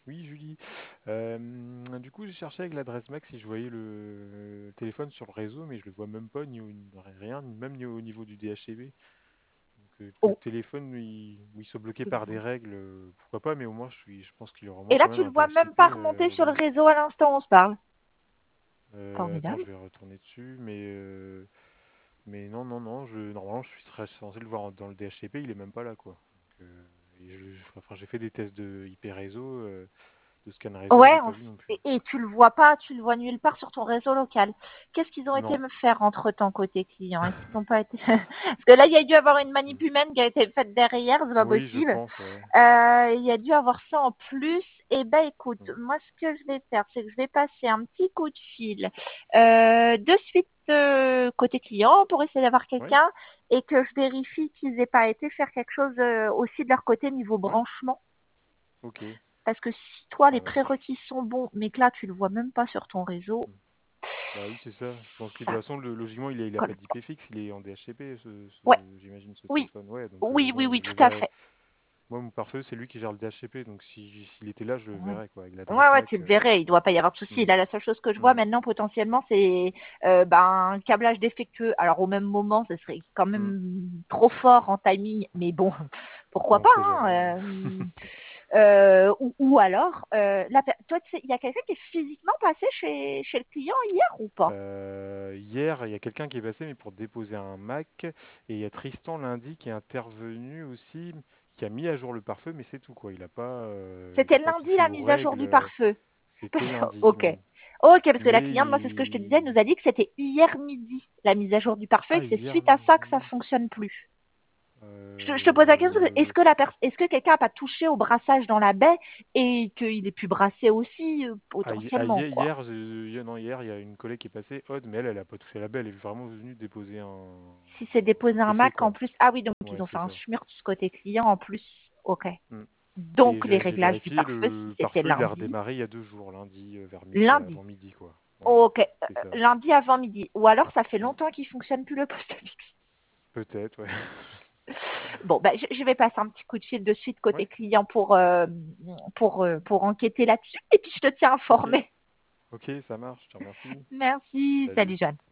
Oui, Julie. Du coup, j'ai cherché avec l'adresse MAC si je voyais le téléphone sur le réseau, mais je le vois même pas, rien, même ni au niveau du DHCP. Donc, que le Oh, téléphone, où il soit bloqué tu le par des vois. règles, pourquoi pas, mais au moins, je pense qu'il aura au Et moins là, quand même tu un le vois même DHCP pas remonter sur le mobile. réseau à l'instant où on se parle. Attends, je Formidable. vais retourner dessus, mais non, non, non, normalement, serais censé le voir dans le DHCP, il est même pas là, quoi. Donc, et enfin, j'ai fait des tests de IP réseau, de scan réseau, je Ouais, l'ai pas vu non plus. et tu le vois pas, tu le vois nulle part sur ton réseau local. Qu'est-ce qu'ils ont été Non. me faire entre-temps côté client? Est-ce qu'ils n'ont pas été... Parce que là, il y a dû avoir une Mm. manip humaine qui a été faite derrière, c'est pas Oui, je possible. pense, ouais. Il y a dû avoir ça en plus. Eh ben, écoute, Mm. moi, ce que je vais faire, c'est que je vais passer un petit coup de fil de suite côté client pour essayer d'avoir Ouais, quelqu'un et que je vérifie qu'ils n'aient pas été faire quelque chose aussi de leur côté niveau ouais, branchement. ok, Parce que si toi, ça les marche. prérequis sont bons, mais que là, tu le vois même pas sur ton réseau, Mm. Bah oui, c'est ça. Je pense que de toute ça façon, logiquement, il a pas colle pas. d'IP fixe, il est en DHCP, Ouais, j'imagine, ce oui, téléphone. Ouais, donc oui, oui, bon, oui, je le tout à verrai. fait. Moi, mon pare-feu, c'est lui qui gère le DHCP, donc s'il était là, je le Ouais. verrais, quoi, avec Ouais, l'adresse ouais, tu MAC. le verrais, il doit pas y avoir de souci. Mm, Là, la seule chose que je vois mm, maintenant potentiellement, c'est un câblage défectueux. Alors au même moment, ce serait quand mm. même trop fort en timing, mais bon, pourquoi On pas, sait jamais, ouais. hein, ou alors, toi, tu sais, il y a quelqu'un qui est physiquement passé chez le client hier ou pas? Hier, il y a quelqu'un qui est passé, mais pour déposer un Mac, et il y a Tristan lundi qui est intervenu aussi, qui a mis à jour le pare-feu, mais c'est tout, quoi. Il C'était a pas lundi touché la aux mise à jour règles. du pare-feu. C'était lundi. Ok. Ok, parce que la Mais cliente, moi, c'est ce que je te disais, nous a dit que c'était hier midi, la mise à jour du pare-feu, et ah, que c'est hier suite à ça que ça midi. fonctionne plus. Je te pose la question, Euh, est-ce que quelqu'un n'a pas touché au brassage dans la baie et qu'il ait pu brasser aussi, potentiellement, quoi. hier, non, hier, il y a une collègue qui est passée, Aude, mais elle a pas touché la belle. Elle est vraiment venue déposer Si c'est déposé un un PC, Mac en quoi. plus. Ah oui, donc ils Ouais, ont fait c'est un ça. schmur de ce côté client en plus. Ok. Mm. Et Donc les j'ai réglages du vérifié, pare-feu, si le c'était pare-feu, il a lundi. redémarré il y a 2 jours, lundi, Lundi. avant midi, quoi. Ouais, Ok. c'est ça. Lundi avant midi. Ou alors ça fait Mm. longtemps qu'il fonctionne plus le poste fixe. Peut-être, ouais. Bon, ben, je vais passer un petit coup de fil de suite côté Ouais, client pour enquêter là-dessus et puis je te tiens ok. informé. Ok, ça marche, je te remercie. Merci. Salut. Salut, Jeanne.